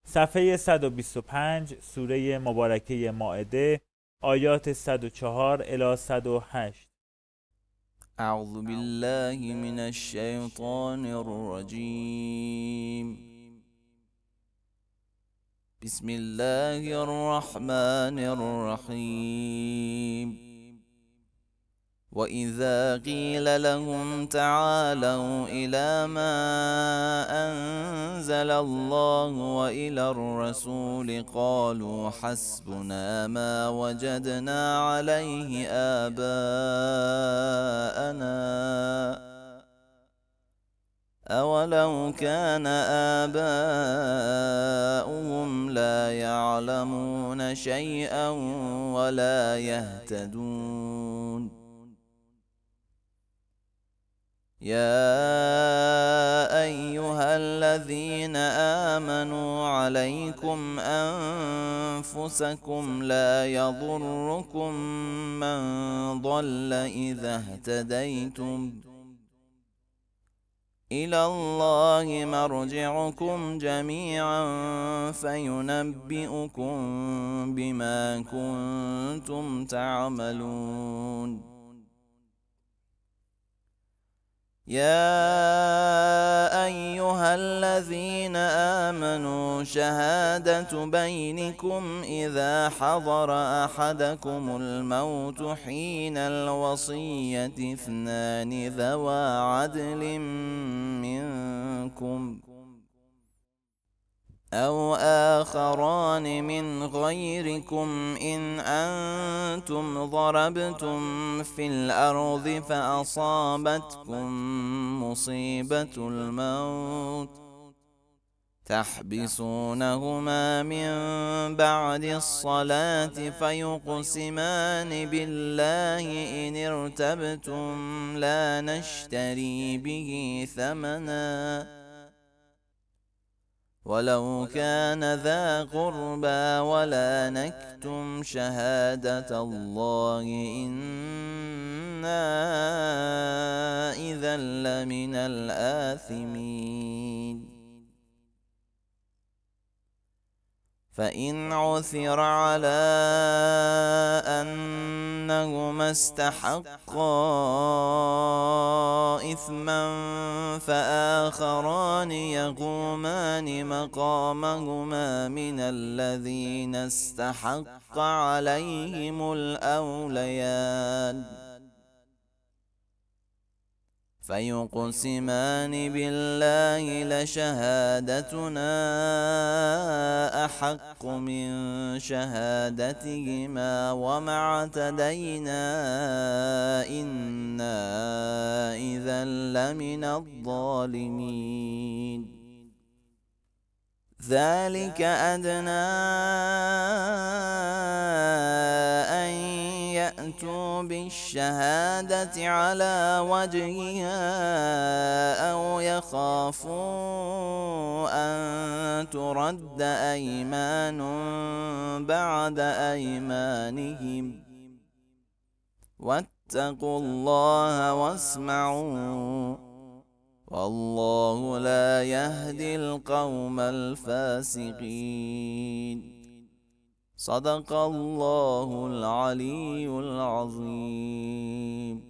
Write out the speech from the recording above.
صفحه 125 سوره مبارکه مائده، آیات 104 الی 108. اعوذ بالله من الشیطان الرجیم. بسم الله الرحمن الرحیم. وَإِذَا قِيلَ لَهُمْ تَعَالَوْا إِلَى مَا أَنزَلَ اللَّهُ وَإِلَى الرَّسُولِ قَالُوا حَسْبُنَا مَا وَجَدْنَا عَلَيْهِ آبَاءَنَا أَوَلَوْ كَانَ آبَاؤُهُمْ لَا يَعْلَمُونَ شَيْئًا وَلَا يَهْتَدُونَ. يا أيها الذين آمنوا عليكم أنفسكم لا يضركم من ضل إذا اهتديتم إلى الله مرجعكم جميعا فينبئكم بما كنتم تعملون. يا أيها الذين آمنوا شهادة بينكم إذا حضر أحدكم الموت حين الوصية اثنان ذوى عدل منكم أو آخران من غيركم إن أنتم ضربتم في الأرض فأصابتكم مصيبة الموت تحبسونهما من بعد الصلاة فيقسمان بالله إن ارتبتم لا نشتري به ثمنا ولو كان ذا قربى ولا نكتم شهادة الله إنا إذا لمن الآثمين. فإن عثر على أنهما استحقا إثما فآخران يقومان مقامهما من الذين استحق عليهم الأوليان فيقسمان بالله لشهادتنا أحق من شهادتهما وما اعتدينا إنا إذا لمن الظالمين. ذلك أدنى أن يأتوا بالشهادة على وجهها أو يخافوا أن ترد أيمان بعد أيمانهم واتقوا الله واسمعوا والله لا يهدي القوم الفاسقين. صدق الله العلي العظيم.